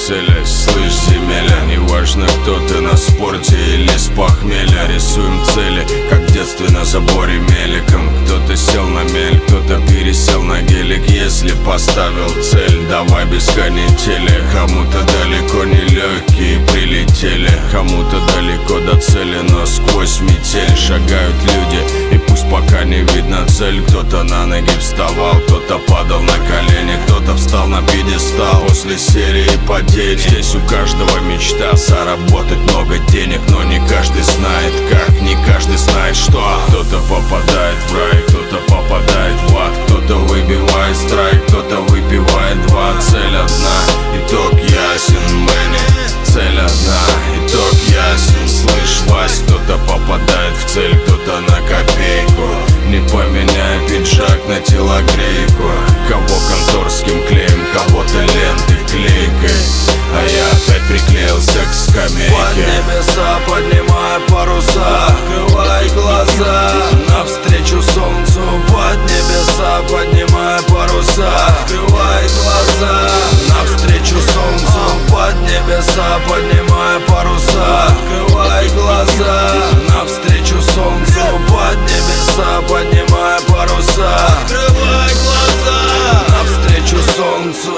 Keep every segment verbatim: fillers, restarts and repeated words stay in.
целясь, слышь, земля. Неважно, кто ты, на спорте или с похмелья. Рисуем цели, как в детстве на заборе меликом. Кто-то сел на мель, кто-то пересел на гелик. Если поставил цель, давай без канители. Кому-то далеко не легкие прилетели, кому-то далеко до цели, но сквозь метель шагают люди, и пусть пока не видно цель. Кто-то на ноги вставал, кто-то падал на колени, кто-то встал на пьедестал после серии падений. Здесь у каждого мечта заработать много денег, но не каждый знает как, не каждый знает что. Кто-то попадает в рай, кто-то попадает в ад, кто-то выбивает страйк, кто-то выпивает два. Цель одна, итог ясен, мэни. Цель одна, итог ясен, слышь, Вась. Кто-то попадает в цель, кто-то на копейку, не поменяя пиджак на телогрейку. Кого конторским клеем, кого-то лентой клейкой, а я опять приклеился к скамейке. Под небеса поднимая паруса, открывай глаза навстречу солнцу. Под небеса поднимая паруса, открывай глаза навстречу солнцу. Под небеса поднимая паруса, открывай глаза навстречу солнцу. Под небеса поднимая паруса, открывай глаза навстречу солнцу.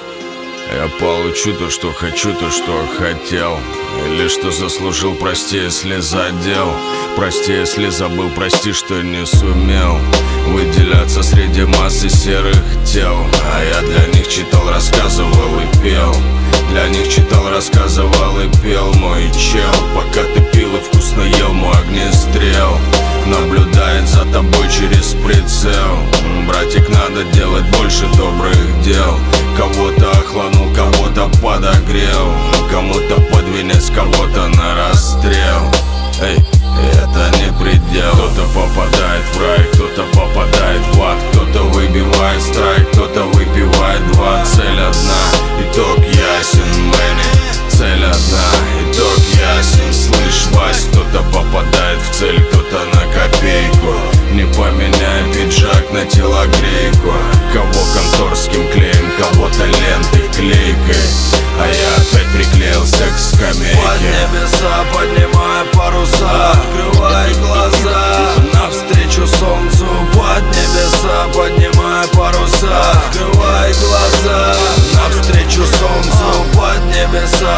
Я получу то, что хочу, то, что хотел, или что заслужил, прости, если задел. Прости, если забыл, прости, что не сумел выделяться среди массы серых тел. А я для них читал, рассказывал и пел. Для них читал, рассказывал и пел. Мой чел, пока ты пил и вкусно ел, мой огнестрел наблюдает за тобой через прицел. Братик, надо делать больше добрых дел. Кого-то охланул, кого-то подогрел, кому-то под венец, кого-то на расстрел. Эй, это не предел. Кто-то попадает в рай, кто-то попадает в ад, кто-то выбивает страйк, кто-то выпивает два. Цель одна, итог ясен, мэни. Цель одна, итог ясен, слышь, Вась. Кто-то попадает в цель, кто-то на копейку, не поменяя пиджак на телогрейку. Кого конторским клеем, кого-то лентой клейкой, а я опять приклеился к скамейке. Под небеса поднимая паруса, открывай глаза навстречу солнцу. Под небеса поднимая паруса, открывай глаза навстречу солнцу. Под небеса